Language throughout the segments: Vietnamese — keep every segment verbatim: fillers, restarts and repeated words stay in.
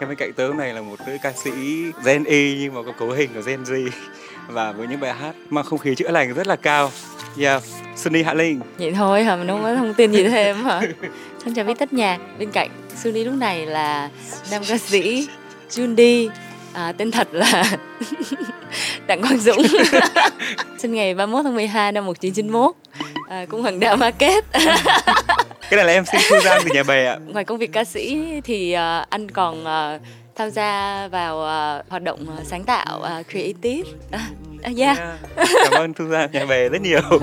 Cái bên cạnh tớ này là một nữ ca sĩ Gen Y nhưng mà có cấu hình của Gen Z và với những bài hát mang không khí chữa lành rất là cao. Yeah, Sunny Hạ Linh. Vậy thôi hả, mình không có thông tin gì thêm hả? Thân chào biết tất nhạc. Bên cạnh Sunny lúc này là nam ca sĩ Jundi, à, tên thật là Đặng Quang Dũng. Sinh ngày ba mươi mốt tháng mười hai năm một nghìn chín trăm chín mươi mốt, à, cũng Hoàng Đạo Market. Cái này là em sinh Thu Giang từ Nhà Bè ạ. Ngoài công việc ca sĩ thì uh, anh còn uh, tham gia vào uh, hoạt động uh, sáng tạo, uh, creative. Uh, uh, yeah. Yeah. Cảm ơn Thu Giang Nhà Bè rất nhiều.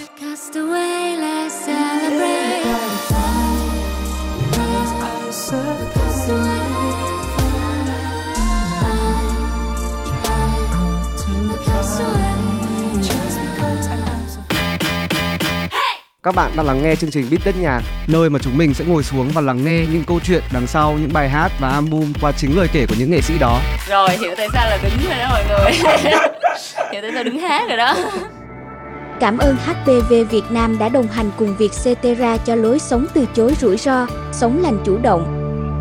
Các bạn đang lắng nghe chương trình Beat Đất Nhạc, nơi mà chúng mình sẽ ngồi xuống và lắng nghe những câu chuyện đằng sau những bài hát và album qua chính lời kể của những nghệ sĩ đó. Rồi, hiểu tại sao là đứng rồi đó mọi người. Hiểu tại sao đứng hát rồi đó. Cảm ơn hát pê vê Việt Nam đã đồng hành cùng Vietcetera cho lối sống từ chối rủi ro, sống lành chủ động.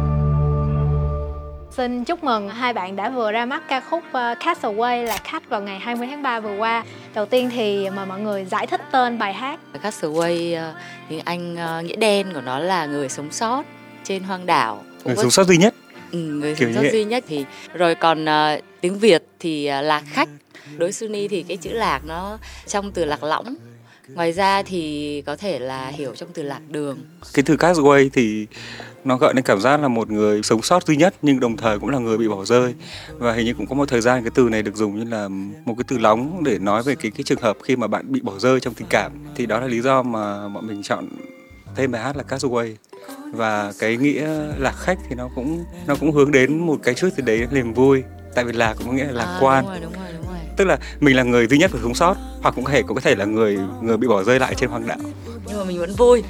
Xin chúc mừng hai bạn đã vừa ra mắt ca khúc Castaway là Cat vào ngày hai mươi tháng ba vừa qua. Đầu tiên thì mời mọi người giải thích tên bài hát. Castaway, tiếng Anh nghĩa đen của nó là người sống sót trên hoang đảo. Người sống sót duy nhất. Ừ, người sống sót duy nhất. Thì rồi còn uh, tiếng Việt thì uh, lạc khách. Đối Sunny thì cái chữ lạc nó trong từ lạc lõng. Ngoài ra thì có thể là hiểu trong từ lạc đường. Cái từ Castaway thì nó gợi đến cảm giác là một người sống sót duy nhất nhưng đồng thời cũng là người bị bỏ rơi. Và hình như cũng có một thời gian cái từ này được dùng như là một cái từ lóng để nói về cái, cái trường hợp khi mà bạn bị bỏ rơi trong tình cảm. Thì đó là lý do mà bọn mình chọn tên bài hát là Castaway. Và cái nghĩa lạc khách thì nó cũng nó cũng hướng đến một cái chút gì đấy niềm vui. Tại vì lạc cũng có nghĩa là lạc à, quan. Đúng rồi, đúng rồi, đúng rồi. Tức là mình là người duy nhất của sống sót, hoặc cũng có thể, cũng có thể là người người bị bỏ rơi lại trên hoang đảo. Nhưng mà mình vẫn vui.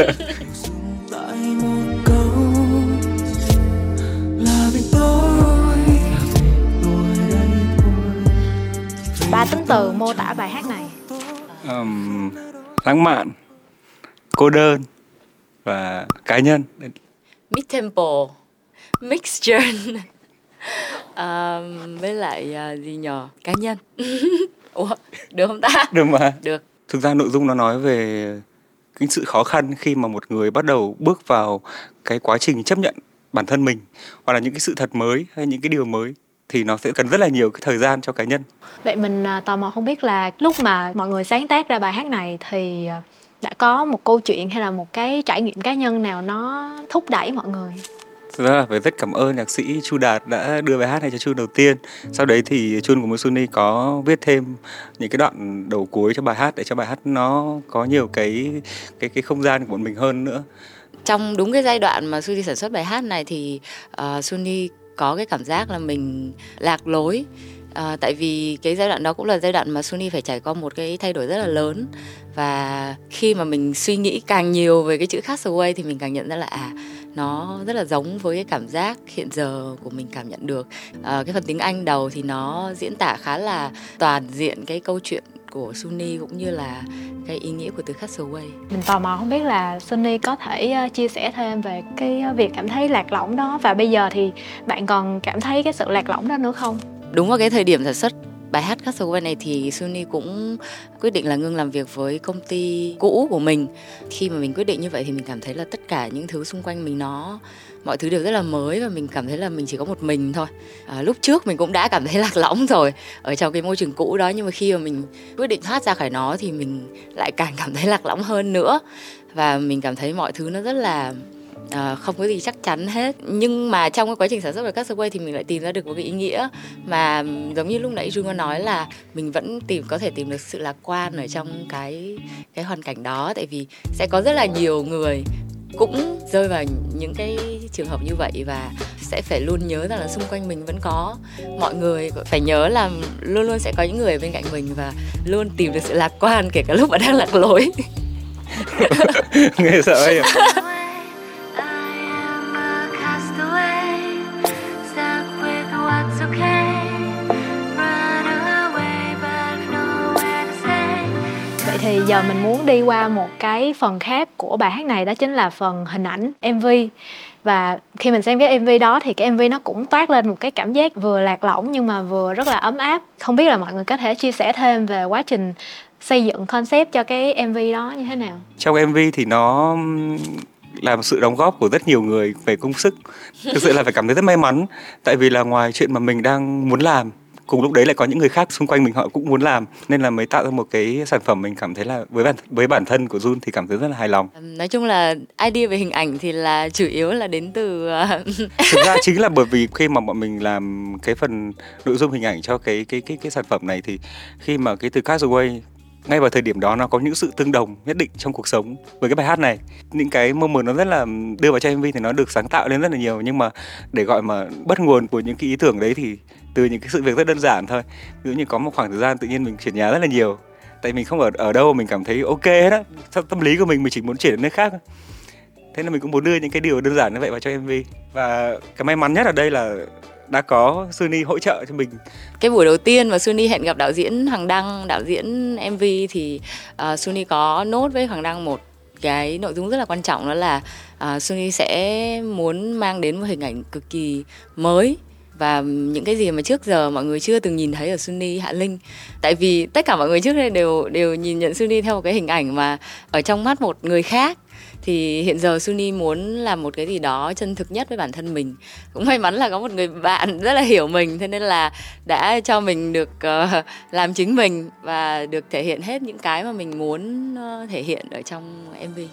Ba tính từ mô tả bài hát này. Um, lãng mạn, cô đơn và cá nhân. Mid-tempo, mixture. um, với lại uh, gì nhờ? Cá nhân. Ủa, được không ta? Được mà. Được. Thực ra nội dung nó nói về cái sự khó khăn khi mà một người bắt đầu bước vào cái quá trình chấp nhận bản thân mình, hoặc là những cái sự thật mới hay những cái điều mới, thì nó sẽ cần rất là nhiều cái thời gian cho cá nhân. Vậy mình tò mò không biết là lúc mà mọi người sáng tác ra bài hát này thì đã có một câu chuyện hay là một cái trải nghiệm cá nhân nào nó thúc đẩy mọi người? Thực ra là phải rất cảm ơn nhạc sĩ Chu Đạt đã đưa bài hát này cho Chun đầu tiên. Sau đấy thì Chun cùng với Sunny có viết thêm những cái đoạn đầu cuối cho bài hát để cho bài hát nó có nhiều cái cái cái không gian của bọn mình hơn nữa. Trong đúng cái giai đoạn mà Sunny sản xuất bài hát này thì uh, Sunny có cái cảm giác là mình lạc lối. À, tại vì cái giai đoạn đó cũng là giai đoạn mà Sunny phải trải qua một cái thay đổi rất là lớn. Và khi mà mình suy nghĩ càng nhiều về cái chữ Castaway thì mình càng nhận ra là à, nó rất là giống với cái cảm giác hiện giờ của mình cảm nhận được. À, cái phần tiếng Anh đầu thì nó diễn tả khá là toàn diện cái câu chuyện của Sunny cũng như là cái ý nghĩa của từ Castaway. Mình tò mò không biết là Sunny có thể chia sẻ thêm về cái việc cảm thấy lạc lõng đó, và bây giờ thì bạn còn cảm thấy cái sự lạc lõng đó nữa không? Đúng vào cái thời điểm sản xuất bài hát Castaway này thì Sunny cũng quyết định là ngưng làm việc với công ty cũ của mình. Khi mà mình quyết định như vậy thì mình cảm thấy là tất cả những thứ xung quanh mình nó mọi thứ đều rất là mới, và mình cảm thấy là mình chỉ có một mình thôi. À, lúc trước mình cũng đã cảm thấy lạc lõng rồi ở trong cái môi trường cũ đó, nhưng mà khi mà mình quyết định thoát ra khỏi nó thì mình lại càng cảm thấy lạc lõng hơn nữa. Và mình cảm thấy mọi thứ nó rất là À, không có gì chắc chắn hết. Nhưng mà trong cái quá trình sản xuất bài Castaway thì mình lại tìm ra được một cái ý nghĩa mà giống như lúc nãy Jun có nói là mình vẫn tìm có thể tìm được sự lạc quan ở trong cái cái hoàn cảnh đó. Tại vì sẽ có rất là nhiều người cũng rơi vào những cái trường hợp như vậy, và sẽ phải luôn nhớ rằng là xung quanh mình vẫn có mọi người. Phải nhớ là luôn luôn sẽ có những người bên cạnh mình và luôn tìm được sự lạc quan kể cả lúc mà đang lạc lối. Nghe sợ ấy. Thì giờ mình muốn đi qua một cái phần khác của bài hát này, đó chính là phần hình ảnh em vê. Và khi mình xem cái em vê đó thì cái em vê nó cũng toát lên một cái cảm giác vừa lạc lõng nhưng mà vừa rất là ấm áp. Không biết là mọi người có thể chia sẻ thêm về quá trình xây dựng concept cho cái em vê đó như thế nào? Trong em vê thì nó là một sự đóng góp của rất nhiều người về công sức. Thực sự là phải cảm thấy rất may mắn, tại vì là ngoài chuyện mà mình đang muốn làm, cùng lúc đấy lại có những người khác xung quanh mình họ cũng muốn làm, nên là mới tạo ra một cái sản phẩm mình cảm thấy là với bản với bản thân của Jun thì cảm thấy rất là hài lòng. Nói chung là idea về hình ảnh thì là chủ yếu là đến từ Thực ra chính là bởi vì khi mà bọn mình làm cái phần nội dung hình ảnh cho cái cái cái cái sản phẩm này, thì khi mà cái từ Castaway ngay vào thời điểm đó nó có những sự tương đồng nhất định trong cuộc sống với cái bài hát này. Những cái moment nó rất là đưa vào cho em vê thì nó được sáng tạo lên rất là nhiều, nhưng mà để gọi mà bắt nguồn của những cái ý tưởng đấy thì từ những cái sự việc rất đơn giản thôi. Ví dụ như có một khoảng thời gian tự nhiên mình chuyển nhà rất là nhiều, tại mình không ở ở đâu mình cảm thấy ok hết á. Trong tâm lý của mình mình chỉ muốn chuyển đến nơi khác. Thế nên mình cũng muốn đưa những cái điều đơn giản như vậy vào cho em vê. Và cái may mắn nhất ở đây là đã có Sunny hỗ trợ cho mình. Cái buổi đầu tiên mà Sunny hẹn gặp đạo diễn Hoàng Đăng, đạo diễn em vê, thì uh, Sunny có nốt với Hoàng Đăng một cái nội dung rất là quan trọng, đó là uh, Sunny sẽ muốn mang đến một hình ảnh cực kỳ mới và những cái gì mà trước giờ mọi người chưa từng nhìn thấy ở Sunny Hạ Linh. Tại vì tất cả mọi người trước đây đều đều nhìn nhận Sunny theo một cái hình ảnh mà ở trong mắt một người khác. Thì hiện giờ Sunny muốn làm một cái gì đó chân thực nhất với bản thân mình. Cũng may mắn là có một người bạn rất là hiểu mình, thế nên là đã cho mình được uh, làm chính mình và được thể hiện hết những cái mà mình muốn uh, thể hiện ở trong em vê.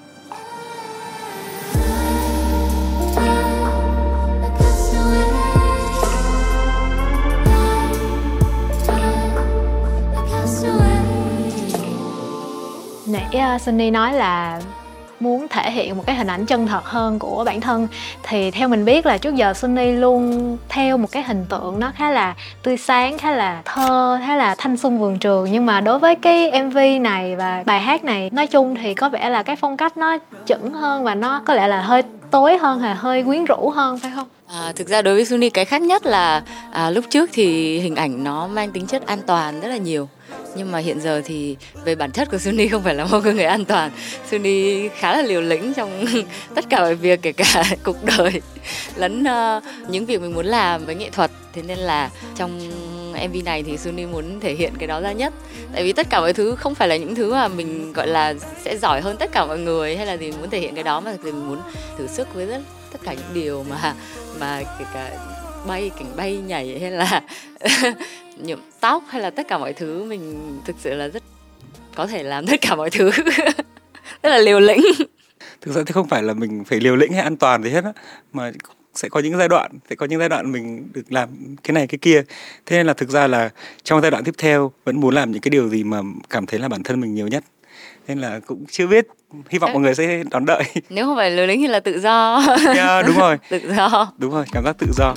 Nãy uh, Sunny nói là muốn thể hiện một cái hình ảnh chân thật hơn của bản thân, thì theo mình biết là trước giờ Sunny luôn theo một cái hình tượng nó khá là tươi sáng, khá là thơ, khá là thanh xuân vườn trường. Nhưng mà đối với cái em vê này và bài hát này nói chung thì có vẻ là cái phong cách nó chững hơn và nó có lẽ là hơi tối hơn, hay hơi quyến rũ hơn, phải không? À, thực ra đối với Sunny cái khác nhất là à, lúc trước thì hình ảnh nó mang tính chất an toàn rất là nhiều. Nhưng mà hiện giờ thì về bản chất của Sunny không phải là một người an toàn. Sunny khá là liều lĩnh trong tất cả mọi việc, kể cả cuộc đời lẫn uh, những việc mình muốn làm với nghệ thuật. Thế nên là trong em vê này thì Sunny muốn thể hiện cái đó ra nhất. Tại vì tất cả mọi thứ không phải là những thứ mà mình gọi là sẽ giỏi hơn tất cả mọi người hay là gì, muốn thể hiện cái đó, mà thì mình muốn thử sức với rất, tất cả những điều mà mà kể cả bay, cảnh bay nhảy hay là nhuộm tóc hay là tất cả mọi thứ. Mình thực sự là rất có thể làm tất cả mọi thứ rất là liều lĩnh. Thực ra thì không phải là mình phải liều lĩnh hay an toàn gì hết á, mà sẽ có những giai đoạn, sẽ có những giai đoạn mình được làm cái này cái kia. Thế nên là thực ra là trong giai đoạn tiếp theo vẫn muốn làm những cái điều gì mà cảm thấy là bản thân mình nhiều nhất. Nên là cũng chưa biết, hy vọng mọi người sẽ đón đợi. Nếu không phải liều lĩnh thì là tự do. Yeah, đúng rồi. Tự do. Đúng rồi, cảm giác tự do.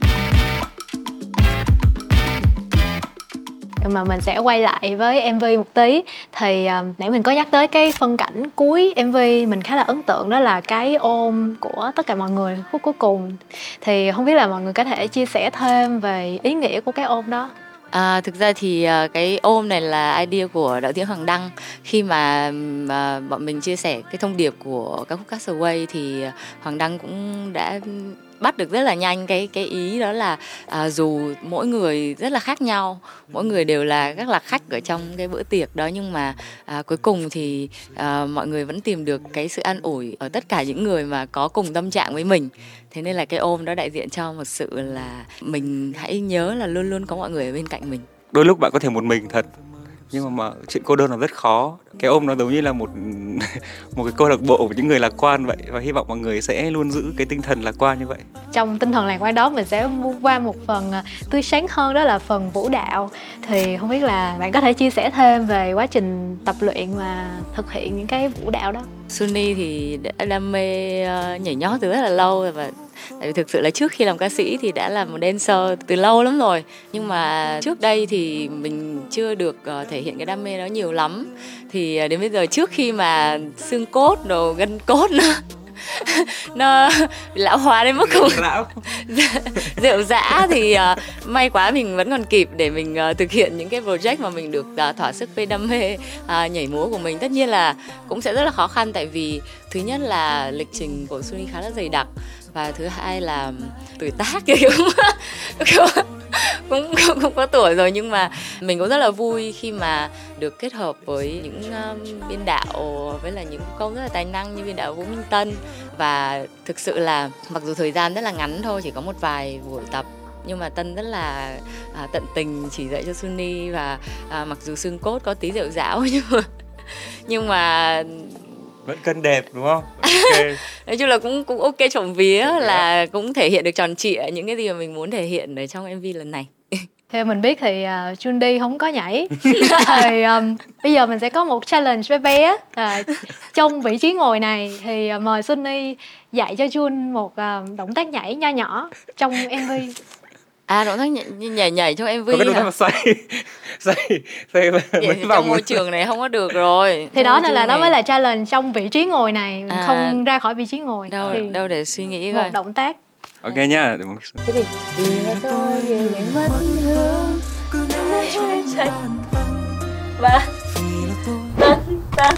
Mà mình sẽ quay lại với em vê một tí. Thì uh, nãy mình có nhắc tới cái phân cảnh cuối em vê mình khá là ấn tượng, đó là cái ôm của tất cả mọi người phút cuối cùng. Thì không biết là mọi người có thể chia sẻ thêm về ý nghĩa của cái ôm đó. À, thực ra thì uh, cái ôm này là idea của đạo diễn Hoàng Đăng. Khi mà uh, bọn mình chia sẻ cái thông điệp của ca khúc Castaway thì uh, Hoàng Đăng cũng đã bắt được rất là nhanh cái cái ý đó là à, dù mỗi người rất là khác nhau, mỗi người đều là các lạc khách ở trong cái bữa tiệc đó, nhưng mà à, cuối cùng thì à, mọi người vẫn tìm được cái sự an ủi ở tất cả những người mà có cùng tâm trạng với mình. Thế nên là cái ôm đó đại diện cho một sự là mình hãy nhớ là luôn luôn có mọi người ở bên cạnh mình. Đôi lúc bạn có thể một mình thật, nhưng mà, mà chuyện cô đơn là rất khó. Cái ôm nó giống như là một một cái câu lạc bộ của những người lạc quan vậy, và hy vọng mọi người sẽ luôn giữ cái tinh thần lạc quan như vậy. Trong tinh thần lạc quan đó mình sẽ qua một phần tươi sáng hơn, đó là phần vũ đạo. Thì không biết là bạn có thể chia sẻ thêm về quá trình tập luyện và thực hiện những cái vũ đạo đó. Sunny thì đã đam mê nhảy nhót từ rất là lâu rồi, và tại vì thực sự là trước khi làm ca sĩ thì đã là một dancer từ lâu lắm rồi. Nhưng mà trước đây thì mình chưa được thể hiện cái đam mê đó nhiều lắm. Thì đến bây giờ, trước khi mà xương cốt, đồ gân cốt nó nó bị lão hóa đến mức không rượu dã, thì uh, may quá mình vẫn còn kịp để mình uh, thực hiện những cái project mà mình được uh, thỏa sức với đam mê uh, nhảy múa của mình. Tất nhiên là cũng sẽ rất là khó khăn, tại vì thứ nhất là lịch trình của Sunny khá là dày đặc, và thứ hai là tuổi tác kiểu cũng, cũng, cũng, cũng có tuổi rồi, nhưng mà mình cũng rất là vui khi mà được kết hợp với những um, biên đạo với là những công rất là tài năng như biên đạo Vũ Minh Tân. Và thực sự là mặc dù thời gian rất là ngắn thôi, chỉ có một vài buổi tập, nhưng mà Tân rất là à, tận tình chỉ dạy cho Sunny. Và à, mặc dù xương cốt có tí rệu rão nhưng mà nhưng mà vẫn cân đẹp đúng không? Okay. Nói chung là cũng cũng ok, trộm vía là cũng thể hiện được tròn trịa những cái gì mà mình muốn thể hiện ở trong em vê lần này. Theo mình biết thì uh, Jundi không có nhảy. Thì um, bây giờ mình sẽ có một challenge với bé. Uh, trong vị trí ngồi này thì uh, mời Sunny dạy cho Jun một uh, động tác nhảy nho nhỏ trong em vê. À, động tác nhảy nhảy, nhảy trong em vê. Có cái động tác mà xoay xoay xoay mấy vòng. Trong môi trường này không có được rồi. Thì đó nên là nó mới là challenge trong vị trí ngồi này, à, không ra khỏi vị trí ngồi. Đâu thì đâu để suy nghĩ một coi. động tác. Ok nha. Cái gì? Vì là tôi yêu người mất hương, cứ để tránh và tân tân.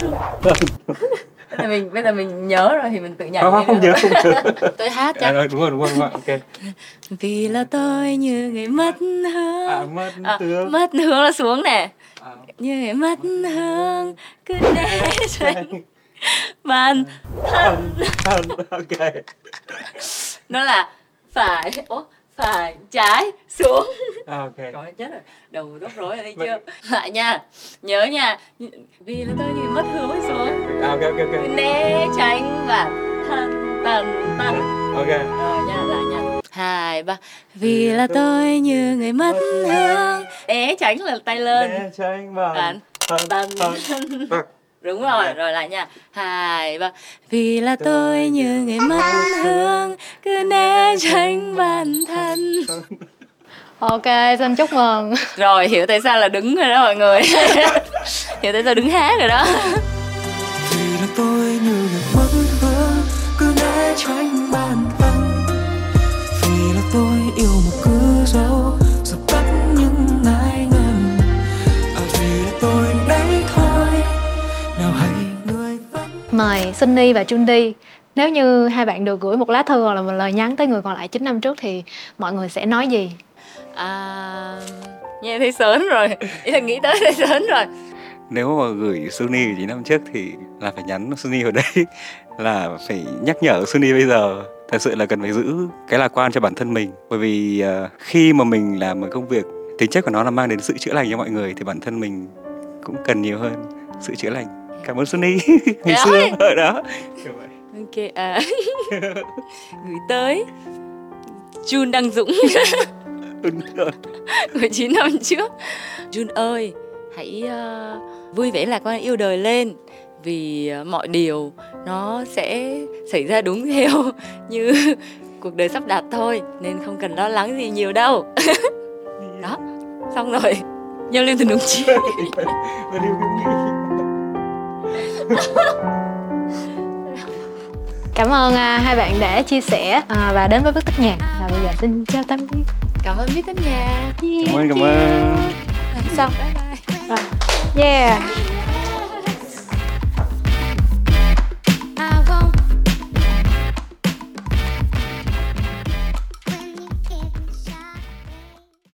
Bây giờ mình bây giờ mình nhớ rồi thì mình tự nhảy. Không, không nhớ, không nhớ. Tôi hát cho. À, rồi, đúng rồi, đúng rồi, đúng rồi. Ok. Vì là tôi như người mất hương. À, mất à, hương. Mất hương là xuống nè. À. Như người mất hương, cứ để tránh bản thân. Thân, ok. Nó là phải, ố, phải, trái, xuống. À, ok. Trời ơi, chết rồi, đầu tóc rối rồi, thấy chưa? Lại nha, nhớ nha. Vì là tôi như mất hướng mới xuống. À, ok, ok, ok. Né tránh bản thân, tần tần. Ok. Rồi nha, lại nha. Hai, ba. Vì là tôi như người mất hướng. Né tránh là tay lên. Né tránh bản thân, tần tần. Đúng rồi, rồi lại nha. Hai, ba. Vì là tôi như người mất hướng, cứ né tránh bản thân. Ok, xin chúc mừng. Rồi, hiểu tại sao là đứng rồi đó mọi người. Hiểu tại sao đứng hát rồi đó. Vì là tôi như người mất hướng, cứ né tránh bản thân. Vì là tôi yêu một cứ dấu, dập tắt những ngại ngần. À, vì là tôi đấy thôi. Nào hãy người vẫn. Mời Sunny và Jundi. Nếu như hai bạn được gửi một lá thư hoặc là một lời nhắn tới người còn lại chín năm trước thì mọi người sẽ nói gì? À, nghe thấy sớm rồi. Ý là nghĩ tới thấy sớm rồi. Nếu mà gửi Sunny chín năm trước thì là phải nhắn Sunny vào đây là phải nhắc nhở Sunny bây giờ thật sự là cần phải giữ cái lạc quan cho bản thân mình. Bởi vì uh, khi mà mình làm một công việc tính chất của nó là mang đến sự chữa lành cho mọi người thì bản thân mình cũng cần nhiều hơn sự chữa lành. Cảm ơn Sunny ngày xưa ở đó. Ok, à. Gửi tới Jun Đăng Dũng của chín năm trước. Jun ơi, hãy uh, vui vẻ lạc quan yêu đời lên. Vì uh, mọi điều nó sẽ xảy ra đúng theo như cuộc đời sắp đặt thôi. Nên không cần lo lắng gì nhiều đâu. Đó, xong rồi. Nhau lên từ đúng chi. Cảm ơn à, hai bạn đã chia sẻ à, và đến với Bức Tích Nhạc. Và bây giờ xin chào tạm biệt. Cảm ơn Bức Tích Nhạc. Cảm ơn, cảm ơn. Xong. Bye bye. Yeah.